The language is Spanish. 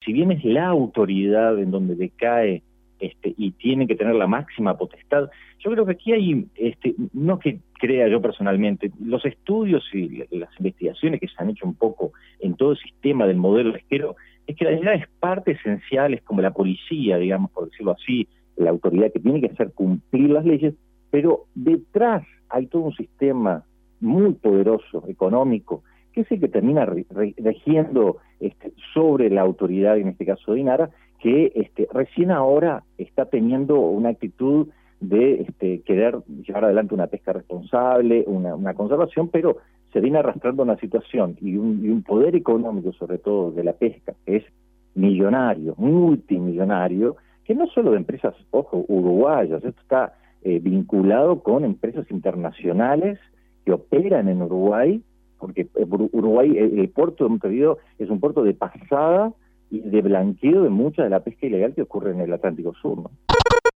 si bien es la autoridad en donde decae y tiene que tener la máxima potestad, yo creo que aquí hay, no que crea yo personalmente, los estudios y las investigaciones que se han hecho un poco en todo el sistema del modelo pesquero, es que la realidad es parte esencial, es como la policía, digamos, por decirlo así, la autoridad que tiene que hacer cumplir las leyes, pero detrás hay todo un sistema muy poderoso, económico, que es el que termina regiendo sobre la autoridad, en este caso de INARA, que recién ahora está teniendo una actitud de querer llevar adelante una pesca responsable, una conservación, pero se viene arrastrando una situación y un poder económico, sobre todo de la pesca, que es millonario, multimillonario, que no solo de empresas, ojo, uruguayas, esto está vinculado con empresas internacionales que operan en Uruguay, porque Uruguay, el puerto de Montevideo es un puerto de pasada y de blanqueo de mucha de la pesca ilegal que ocurre en el Atlántico Sur, ¿no?